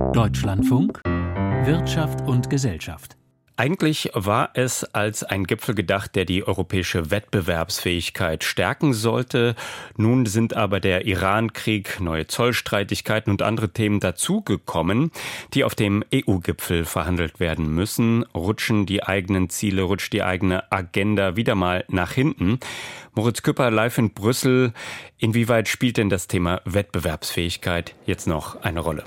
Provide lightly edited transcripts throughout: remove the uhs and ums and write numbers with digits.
Deutschlandfunk Wirtschaft und Gesellschaft. Eigentlich war es als ein Gipfel gedacht, der die europäische Wettbewerbsfähigkeit stärken sollte. Nun sind aber der Iran-Krieg, neue Zollstreitigkeiten und andere Themen dazugekommen, die auf dem EU-Gipfel verhandelt werden müssen. Rutschen die eigenen Ziele, rutscht die eigene Agenda wieder mal nach hinten. Moritz Küpper live in Brüssel. Inwieweit spielt denn das Thema Wettbewerbsfähigkeit jetzt noch eine Rolle?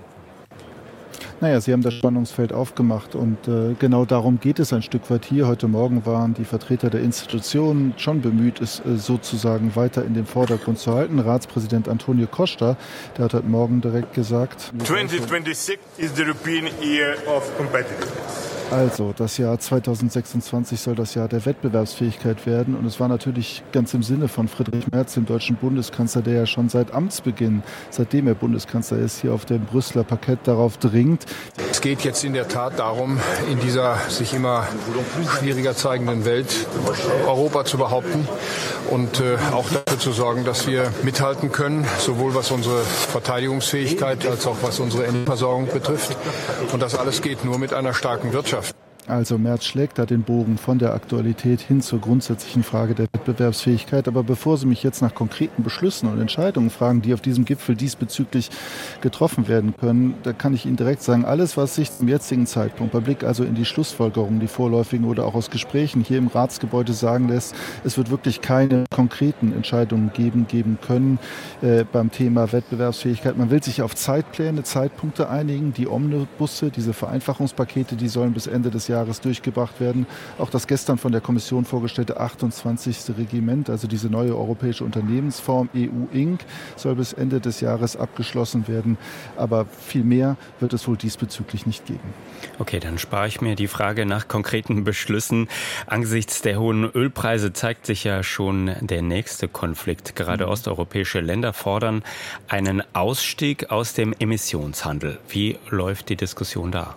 Naja, Sie haben das Spannungsfeld aufgemacht und genau darum geht es ein Stück weit hier. Heute Morgen waren die Vertreter der Institutionen schon bemüht, es sozusagen weiter in den Vordergrund zu halten. Ratspräsident Antonio Costa, der hat heute Morgen direkt gesagt, 2026 is the European Year of Competitiveness. Also, das Jahr 2026 soll das Jahr der Wettbewerbsfähigkeit werden. Und es war natürlich ganz im Sinne von Friedrich Merz, dem deutschen Bundeskanzler, der ja schon seit Amtsbeginn, seitdem er Bundeskanzler ist, hier auf dem Brüsseler Parkett darauf dringt. Es geht jetzt in der Tat darum, in dieser sich immer schwieriger zeigenden Welt Europa zu behaupten und auch dafür zu sorgen, dass wir mithalten können, sowohl was unsere Verteidigungsfähigkeit als auch was unsere Energieversorgung betrifft. Und das alles geht nur mit einer starken Wirtschaft. Also Merz schlägt da den Bogen von der Aktualität hin zur grundsätzlichen Frage der Wettbewerbsfähigkeit. Aber bevor Sie mich jetzt nach konkreten Beschlüssen und Entscheidungen fragen, die auf diesem Gipfel diesbezüglich getroffen werden können, da kann ich Ihnen direkt sagen, alles, was sich zum jetzigen Zeitpunkt, bei Blick also in die Schlussfolgerungen, die vorläufigen oder auch aus Gesprächen hier im Ratsgebäude sagen lässt, es wird wirklich keine konkreten Entscheidungen geben können beim Thema Wettbewerbsfähigkeit. Man will sich auf Zeitpläne, Zeitpunkte einigen. Die Omnibusse, diese Vereinfachungspakete, die sollen bis Ende des Jahres durchgebracht werden. Auch das gestern von der Kommission vorgestellte 28. Regiment, also diese neue europäische Unternehmensform EU Inc., soll bis Ende des Jahres abgeschlossen werden. Aber viel mehr wird es wohl diesbezüglich nicht geben. Okay, dann spare ich mir die Frage nach konkreten Beschlüssen. Angesichts der hohen Ölpreise zeigt sich ja schon der nächste Konflikt. Gerade osteuropäische Länder fordern einen Ausstieg aus dem Emissionshandel. Wie läuft die Diskussion da?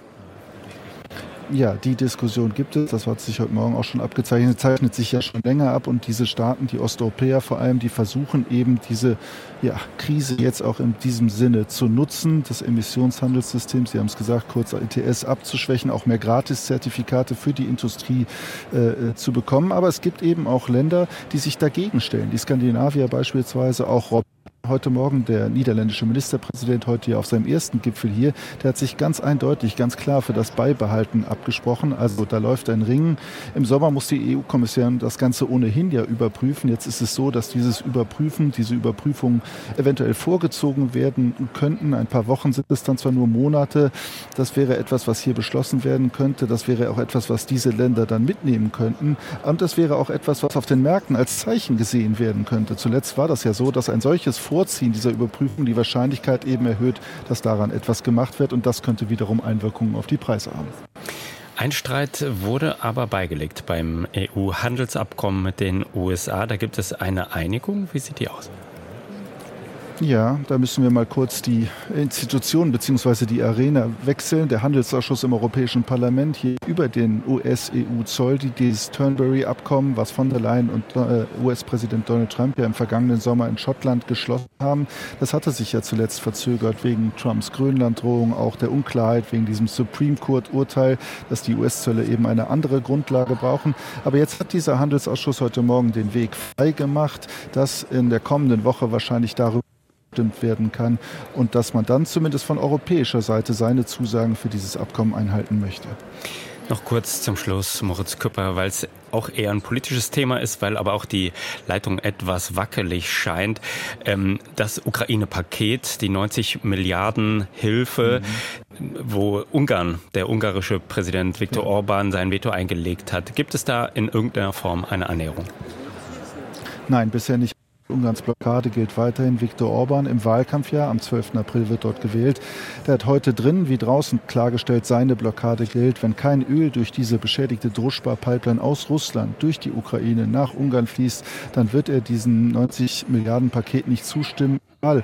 Ja, die Diskussion gibt es. Das hat sich heute Morgen auch schon abgezeichnet. Zeichnet sich ja schon länger ab. Und diese Staaten, die Osteuropäer vor allem, die versuchen eben diese Krise jetzt auch in diesem Sinne zu nutzen, das Emissionshandelssystem, Sie haben es gesagt, kurz ETS abzuschwächen, auch mehr Gratiszertifikate für die Industrie zu bekommen. Aber es gibt eben auch Länder, die sich dagegen stellen. Die Skandinavier beispielsweise, auch heute Morgen der niederländische Ministerpräsident, heute hier auf seinem ersten Gipfel hier, der hat sich ganz eindeutig, ganz klar für das Beibehalten abgesprochen. Also da läuft ein Ringen. Im Sommer muss die EU-Kommission das Ganze ohnehin ja überprüfen. Jetzt ist es so, dass diese Überprüfungen eventuell vorgezogen werden könnten. Ein paar Wochen sind es dann zwar nur Monate. Das wäre etwas, was hier beschlossen werden könnte. Das wäre auch etwas, was diese Länder dann mitnehmen könnten. Und das wäre auch etwas, was auf den Märkten als Zeichen gesehen werden könnte. Zuletzt war das ja so, dass ein solches Vorziehen dieser Überprüfung die Wahrscheinlichkeit eben erhöht, dass daran etwas gemacht wird. Und das könnte wiederum Einwirkungen auf die Preise haben. Ein Streit wurde aber beigelegt beim EU-Handelsabkommen mit den USA. Da gibt es eine Einigung. Wie sieht die aus? Ja, da müssen wir mal kurz die Institutionen bzw. die Arena wechseln. Der Handelsausschuss im Europäischen Parlament hier über den US-EU-Zoll, dieses Turnberry-Abkommen, was von der Leyen und US-Präsident Donald Trump ja im vergangenen Sommer in Schottland geschlossen haben. Das hatte sich ja zuletzt verzögert wegen Trumps Grönland-Drohung, auch der Unklarheit wegen diesem Supreme Court-Urteil, dass die US-Zölle eben eine andere Grundlage brauchen. Aber jetzt hat dieser Handelsausschuss heute Morgen den Weg frei gemacht, dass in der kommenden Woche wahrscheinlich darüber bestimmt werden kann und dass man dann zumindest von europäischer Seite seine Zusagen für dieses Abkommen einhalten möchte. Noch kurz zum Schluss, Moritz Küpper, weil es auch eher ein politisches Thema ist, weil aber auch die Leitung etwas wackelig scheint. Das Ukraine-Paket, die 90 Milliarden Hilfe, wo der ungarische Präsident Viktor Orban sein Veto eingelegt hat. Gibt es da in irgendeiner Form eine Annäherung? Nein, bisher nicht. Ungarns Blockade gilt weiterhin. Viktor Orban im Wahlkampfjahr, am 12. April wird dort gewählt. Der hat heute drin wie draußen klargestellt, seine Blockade gilt. Wenn kein Öl durch diese beschädigte Druschba-Pipeline aus Russland durch die Ukraine nach Ungarn fließt, dann wird er diesem 90 Milliarden Paket nicht zustimmen.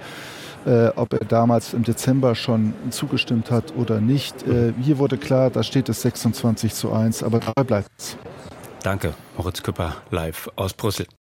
Ob er damals im Dezember schon zugestimmt hat oder nicht. Hier wurde klar, da steht es 26:1, aber dabei bleibt es. Danke, Moritz Küpper, live aus Brüssel.